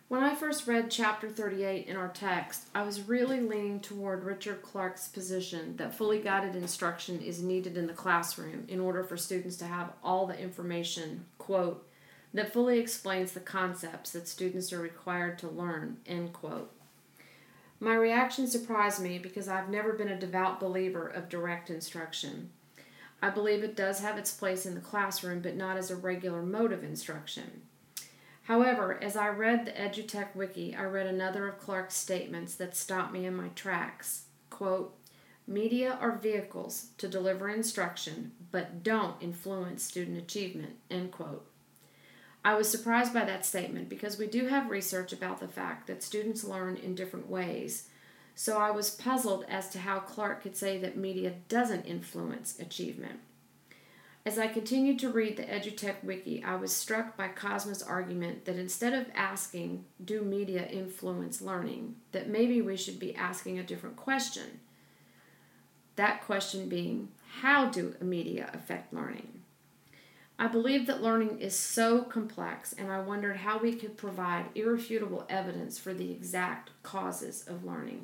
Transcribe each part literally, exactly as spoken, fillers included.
When I first read chapter thirty-eight in our text, I was really leaning toward Richard Clark's position that fully guided instruction is needed in the classroom in order for students to have all the information, quote, that fully explains the concepts that students are required to learn, end quote. My reaction surprised me because I've never been a devout believer of direct instruction. I believe it does have its place in the classroom, but not as a regular mode of instruction. However, as I read the EduTech Wiki, I read another of Clark's statements that stopped me in my tracks. Quote, media are vehicles to deliver instruction, but don't influence student achievement, end quote. I was surprised by that statement because we do have research about the fact that students learn in different ways, so I was puzzled as to how Clark could say that media doesn't influence achievement. As I continued to read the EduTech Wiki, I was struck by Cosma's argument that instead of asking, do media influence learning, that maybe we should be asking a different question. That question being, how do media affect learning? I believe that learning is so complex, and I wondered how we could provide irrefutable evidence for the exact causes of learning.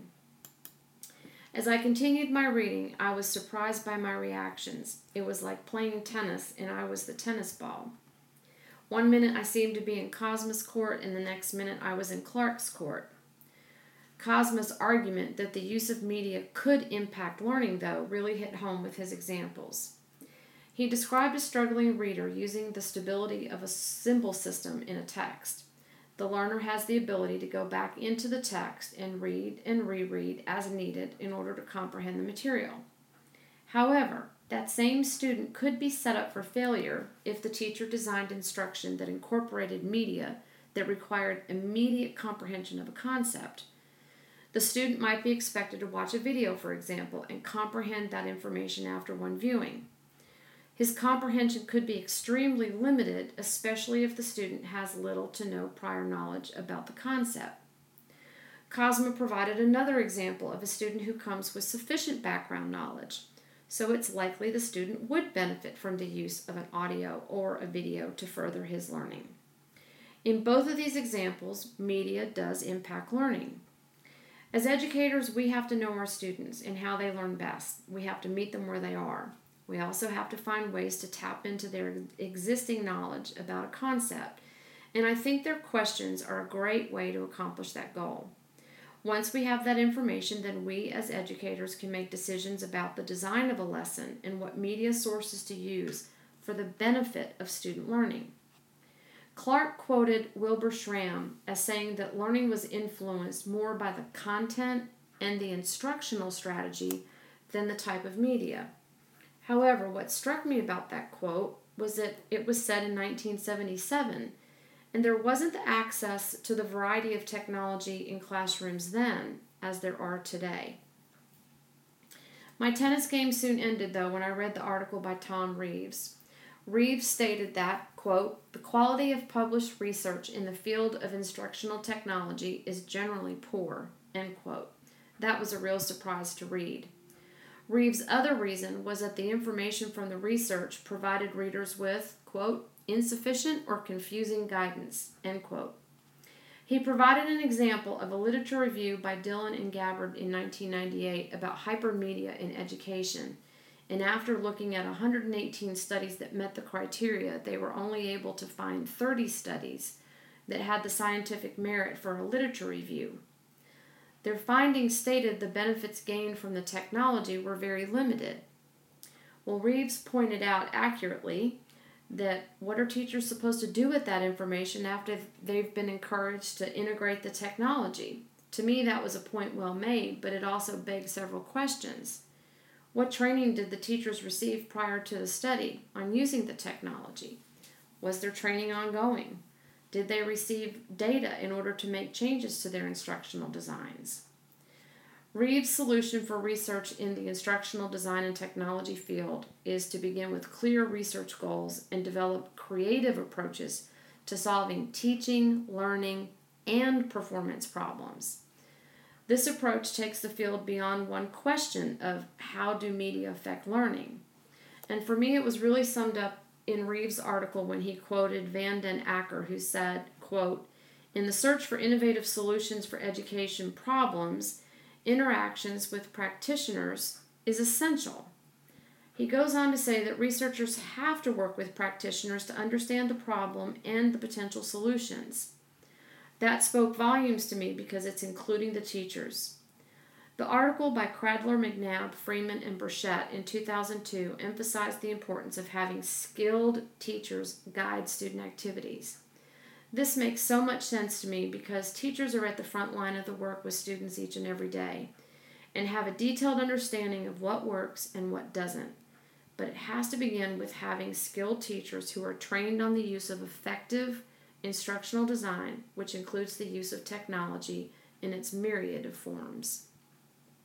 As I continued my reading, I was surprised by my reactions. It was like playing tennis, and I was the tennis ball. One minute I seemed to be in Cosma's court, and the next minute I was in Clark's court. Cosma's argument that the use of media could impact learning, though, really hit home with his examples. He described a struggling reader using the stability of a symbol system in a text. The learner has the ability to go back into the text and read and reread as needed in order to comprehend the material. However, that same student could be set up for failure if the teacher designed instruction that incorporated media that required immediate comprehension of a concept. The student might be expected to watch a video, for example, and comprehend that information after one viewing. His comprehension could be extremely limited, especially if the student has little to no prior knowledge about the concept. Cosma provided another example of a student who comes with sufficient background knowledge, so it's likely the student would benefit from the use of an audio or a video to further his learning. In both of these examples, media does impact learning. As educators, we have to know our students and how they learn best. We have to meet them where they are. We also have to find ways to tap into their existing knowledge about a concept, and I think their questions are a great way to accomplish that goal. Once we have that information, then we as educators can make decisions about the design of a lesson and what media sources to use for the benefit of student learning. Clark quoted Wilbur Schramm as saying that learning was influenced more by the content and the instructional strategy than the type of media. However, what struck me about that quote was that it was said in nineteen seventy-seven, and there wasn't the access to the variety of technology in classrooms then as there are today. My tennis game soon ended, though, when I read the article by Tom Reeves. Reeves stated that, quote, the quality of published research in the field of instructional technology is generally poor, end quote. That was a real surprise to read. Reeves' other reason was that the information from the research provided readers with, quote, insufficient or confusing guidance, end quote. He provided an example of a literature review by Dillon and Gabbard in nineteen ninety-eight about hypermedia in education, and after looking at one hundred eighteen studies that met the criteria, they were only able to find thirty studies that had the scientific merit for a literature review. Their findings stated the benefits gained from the technology were very limited. Well, Reeves pointed out accurately that what are teachers supposed to do with that information after they've been encouraged to integrate the technology? To me, that was a point well made, but it also begs several questions. What training did the teachers receive prior to the study on using the technology? Was their training ongoing? Did they receive data in order to make changes to their instructional designs? Reeves' solution for research in the instructional design and technology field is to begin with clear research goals and develop creative approaches to solving teaching, learning, and performance problems. This approach takes the field beyond one question of how do media affect learning. And for me, it was really summed up in Reeves' article when he quoted Van den Akker, who said, quote, In the search for innovative solutions for education problems, interactions with practitioners is essential. He goes on to say that researchers have to work with practitioners to understand the problem and the potential solutions. That spoke volumes to me because it's including the teachers. The article by Cradler, McNabb, Freeman, and Burchett in two thousand two emphasized the importance of having skilled teachers guide student activities. This makes so much sense to me because teachers are at the front line of the work with students each and every day and have a detailed understanding of what works and what doesn't. But it has to begin with having skilled teachers who are trained on the use of effective instructional design, which includes the use of technology in its myriad of forms.